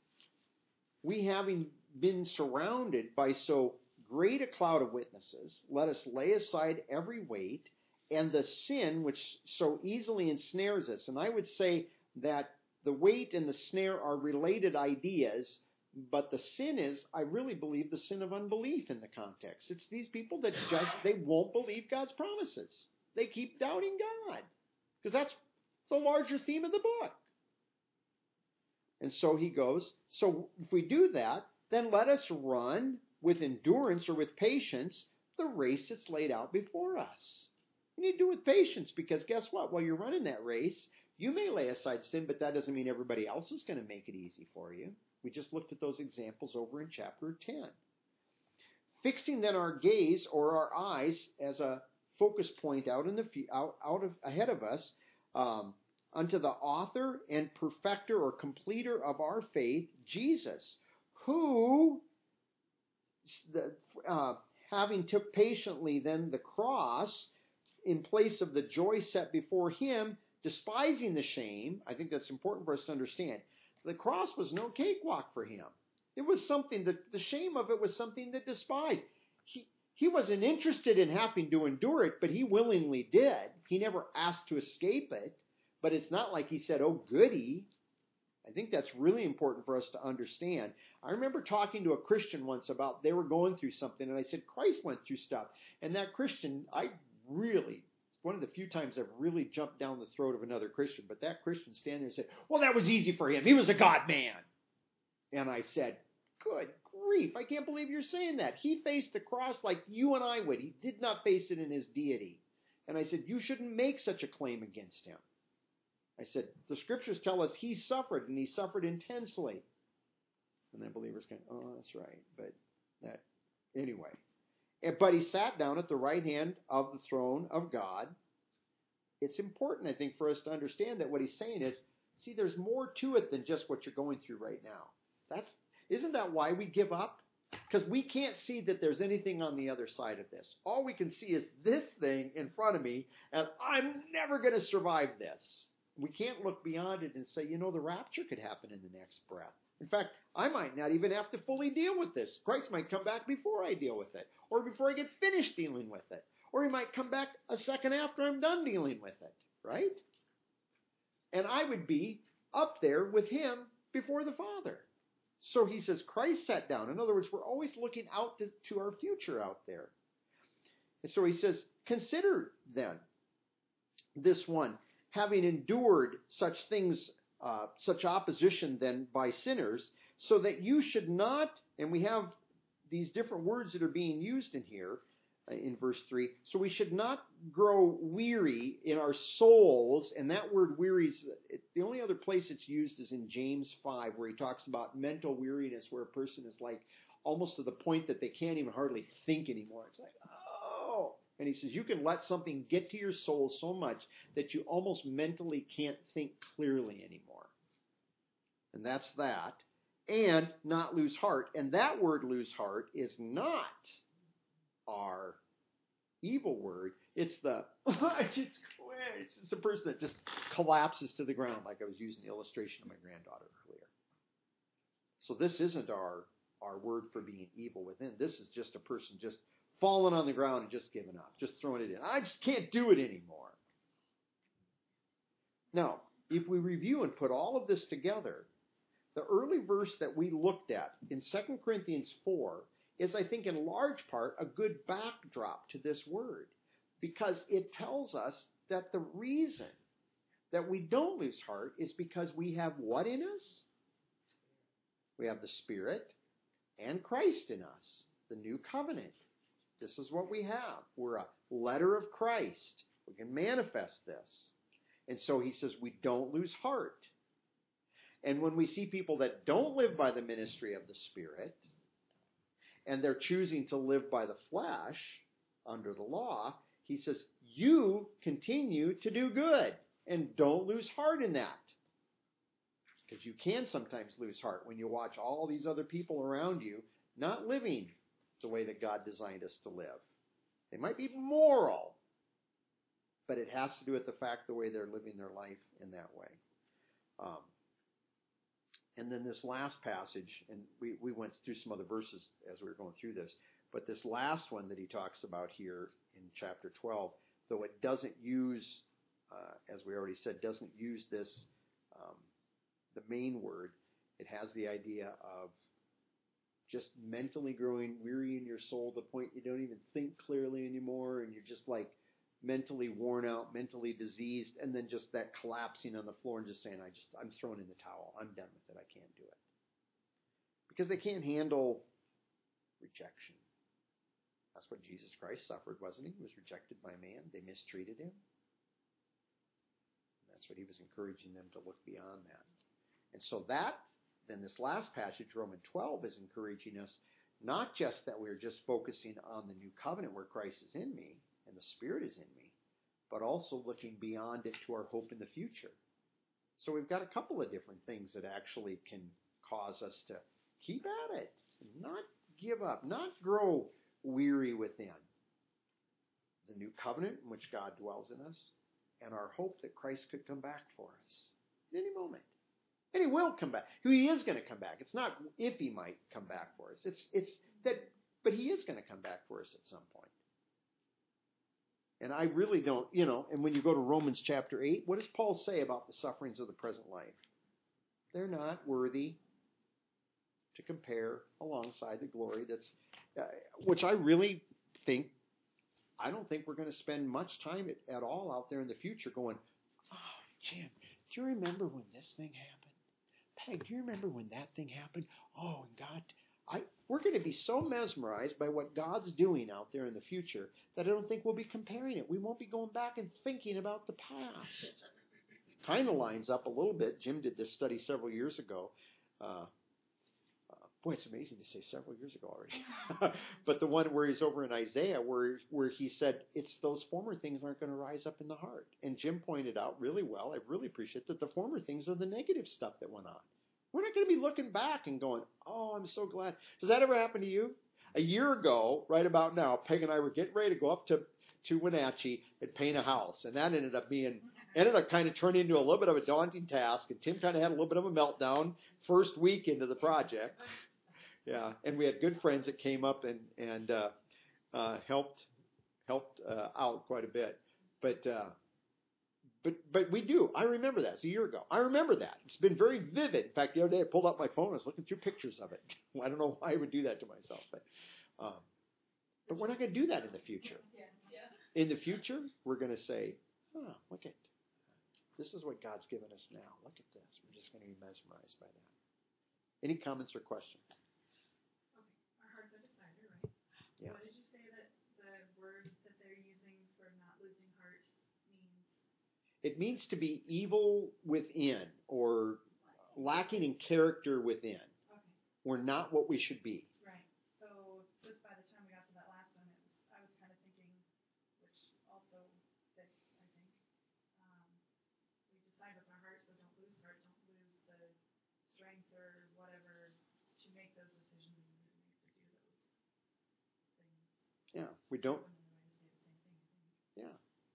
we having been surrounded by so great a cloud of witnesses, let us lay aside every weight and the sin which so easily ensnares us. And I would say that the weight and the snare are related ideas, but the sin is, I really believe, the sin of unbelief in the context. It's these people that just, they won't believe God's promises. They keep doubting God. Because that's the larger theme of the book. And so he goes, so if we do that, then let us run with endurance or with patience the race that's laid out before us. You need to do it with patience because guess what? While you're running that race, you may lay aside sin, but that doesn't mean everybody else is going to make it easy for you. We just looked at those examples over in chapter ten. Fixing then our gaze or our eyes as a focus point out in the out, out of ahead of us, um, unto the author and perfecter or completer of our faith, Jesus, who, uh, having took patiently then the cross in place of the joy set before him, despising the shame. I think that's important for us to understand. The cross was no cakewalk for him. It was something that the shame of it was something that despised. He, he wasn't interested in having to endure it, but he willingly did. He never asked to escape it. But it's not like he said, oh, goody. I think that's really important for us to understand. I remember talking to a Christian once about they were going through something, and I said, Christ went through stuff. And that Christian, I really, it's one of the few times I've really jumped down the throat of another Christian, but that Christian standing there and said, well, that was easy for him. He was a God-man. And I said, good grief, I can't believe you're saying that. He faced the cross like you and I would. He did not face it in his deity. And I said, you shouldn't make such a claim against him. I said, the scriptures tell us he suffered, and he suffered intensely. And then believers can, oh, that's right. But that, anyway. But he sat down at the right hand of the throne of God. It's important, I think, for us to understand that what he's saying is, see, there's more to it than just what you're going through right now. That's, isn't that why we give up? Because we can't see that there's anything on the other side of this. All we can see is this thing in front of me, and I'm never going to survive this. We can't look beyond it and say, you know, the rapture could happen in the next breath. In fact, I might not even have to fully deal with this. Christ might come back before I deal with it, or before I get finished dealing with it, or he might come back a second after I'm done dealing with it, right? And I would be up there with him before the Father. So he says, Christ sat down. In other words, we're always looking out to, to our future out there. And so he says, consider then this one, having endured such things, uh, such opposition then by sinners, so that you should not, and we have these different words that are being used in here uh, in verse three, so we should not grow weary in our souls, and that word weary, is, the only other place it's used is in James five, where he talks about mental weariness, where a person is like almost to the point that they can't even hardly think anymore. It's like, oh. And he says, you can let something get to your soul so much that you almost mentally can't think clearly anymore. And that's that. and not lose heart. And that word lose heart is not our evil word. It's the, it's, it's just a person that just collapses to the ground, like I was using the illustration of my granddaughter earlier. So this isn't our, our word for being evil within. This is just a person just falling on the ground and just giving up, just throwing it in. I just can't do it anymore. Now, if we review and put all of this together, the early verse that we looked at in Second Corinthians four is, I think, in large part, a good backdrop to this word, because it tells us that the reason that we don't lose heart is because we have what in us? We have the Spirit and Christ in us, the new covenant. This is what we have. We're a letter of Christ. We can manifest this. And so he says we don't lose heart. And when we see people that don't live by the ministry of the Spirit, and they're choosing to live by the flesh under the law, he says, you continue to do good and don't lose heart in that. Because you can sometimes lose heart when you watch all these other people around you not living the way that God designed us to live. They might be moral, but it has to do with the fact the way they're living their life in that way. Um, and then this last passage, and we, we went through some other verses as we were going through this, but this last one that he talks about here in chapter twelve, though it doesn't use, uh, as we already said, doesn't use this, um, the main word, it has the idea of just mentally growing weary in your soul to the point you don't even think clearly anymore, and you're just like mentally worn out, mentally diseased, and then just that collapsing on the floor and just saying, I just, I'm throwing in the towel. I'm done with it. I can't do it. Because they can't handle rejection. That's what Jesus Christ suffered, wasn't he? He was rejected by man. They mistreated him. And that's what he was encouraging them to look beyond that. And so that, then this last passage, Romans twelve, is encouraging us not just that we're just focusing on the new covenant where Christ is in me and the Spirit is in me, but also looking beyond it to our hope in the future. So we've got a couple of different things that actually can cause us to keep at it, not give up, not grow weary within. The new covenant in which God dwells in us, and our hope that Christ could come back for us at any moment. And he will come back. He is going to come back. It's not if he might come back for us. It's it's that, but he is going to come back for us at some point. And I really don't, you know, and when you go to Romans chapter eight, what does Paul say about the sufferings of the present life? They're not worthy to compare alongside the glory that's, uh, which I really think, I don't think we're going to spend much time at, at all out there in the future going, oh, Jim, do you remember when this thing happened? Peg, do you remember when that thing happened? Oh, and God, I, we're going to be so mesmerized by what God's doing out there in the future that I don't think we'll be comparing it. We won't be going back and thinking about the past. Kind of lines up a little bit. Jim did this study several years ago. Uh, uh, boy, it's amazing to say several years ago already. But the one where he's over in Isaiah where, where he said, it's those former things aren't going to rise up in the heart. And Jim pointed out really well, I really appreciate that the former things are the negative stuff that went on. We're not going to be looking back and going, oh, I'm so glad. Does that ever happen to you? A year ago, right about now, Peg and I were getting ready to go up to, to Wenatchee and paint a house. And that ended up being, ended up kind of turning into a little bit of a daunting task. And Tim kind of had a little bit of a meltdown first week into the project. Yeah. And we had good friends that came up and, and uh, uh, helped, helped uh, out quite a bit. But, uh, But but we do. I remember that. It's a year ago. I remember that. It's been very vivid. In fact, the other day I pulled out my phone. I was looking through pictures of it. I don't know why I would do that to myself. But um, but we're not going to do that in the future. In the future, we're going to say, oh, look at, this is what God's given us now. Look at this. We're just going to be mesmerized by that. Any comments or questions? Okay, our hearts are decided, right? Yes. What did you say that the word that they're using for not losing heart means? It means to be evil within or lacking in character within. Okay. We're not what we should be. Right. So just by the time we got to that last one, it was I was kind of thinking, which also fits, I think. Um, we decide with our heart, so don't lose heart, don't lose the strength or whatever Yeah, we don't. Yeah.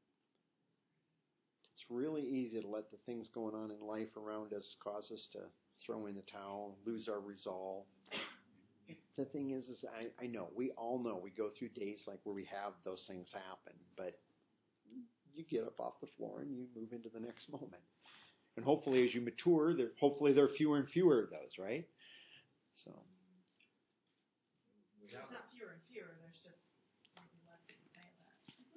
It's really easy to let the things going on in life around us cause us to throw in the towel, lose our resolve. The thing is, is I, I know, we all know we go through days like where we have those things happen, but you get up off the floor and you move into the next moment. And hopefully as you mature, there, hopefully there are fewer and fewer of those, right? So. We It's have, not fewer and fewer, there's just maybe less to say that.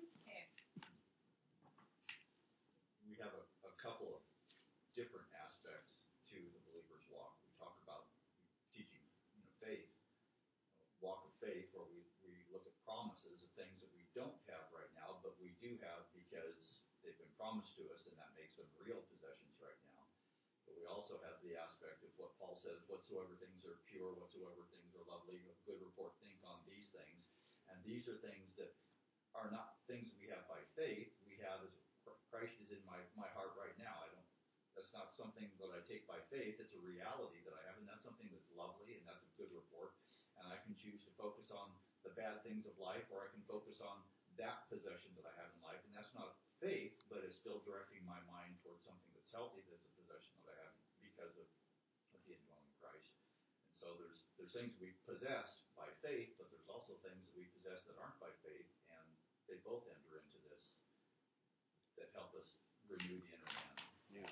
we have a, a couple of different aspects to the believer's walk. We talk about teaching, you know, faith, walk of faith, where we, we look at promises of things that we don't have right now, but we do have because they've been promised to us, and that makes them real possessions right now. But we also have the aspect of what Paul says, whatsoever things are pure, whatsoever things are lovely, of good report, think on these things. And these are things that are not things that we have by faith. We have as Christ is in my, my heart right now. I don't. That's not something that I take by faith. It's a reality that I have, and that's something that's lovely, and that's a good report. And I can choose to focus on the bad things of life, or I can focus on that possession that I have in life. And that's not faith, but it's still directing my mind towards something that's healthy, that's a possession that I have because of, of the indwelling Christ. And so there's there's things we possess by faith, but there's also things that we possess that aren't by faith, and they both enter into this that help us renew the inner man. Yeah.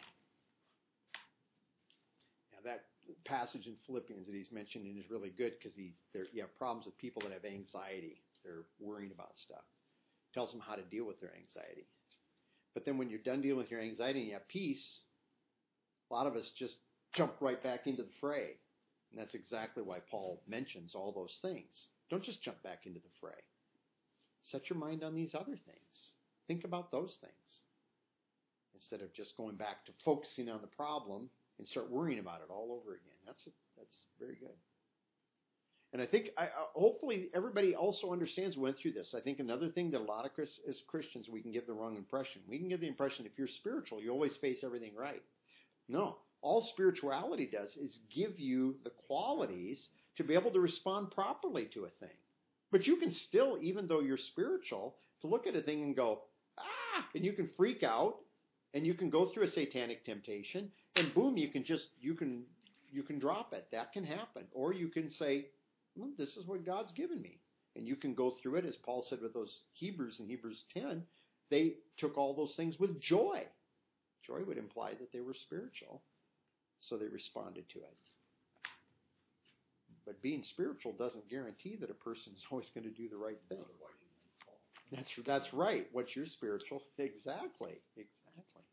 Yeah, that passage in Philippians that he's mentioning is really good because he's there. You have problems with people that have anxiety. They're worrying about stuff. Tells them how to deal with their anxiety. But then when you're done dealing with your anxiety and you have peace, a lot of us just jump right back into the fray. And that's exactly why Paul mentions all those things. Don't just jump back into the fray. Set your mind on these other things. Think about those things. Instead of just going back to focusing on the problem and start worrying about it all over again. That's a, that's very good. And I think I, hopefully everybody also understands we went through this. I think another thing that a lot of Chris, as Christians we can give the wrong impression. We can give the impression if you're spiritual, you always face everything right. No. All spirituality does is give you the qualities to be able to respond properly to a thing. But you can still, even though you're spiritual, to look at a thing and go, ah, and you can freak out, and you can go through a satanic temptation, and boom, you can just, you can, you can drop it. That can happen. Or you can say, well, this is what God's given me. And you can go through it, as Paul said with those Hebrews in Hebrews ten, they took all those things with joy. Joy would imply that they were spiritual, so they responded to it. But being spiritual doesn't guarantee that a person is always going to do the right thing. Otherwise, you can fall. That's that's right. What's your spiritual? Exactly. Exactly.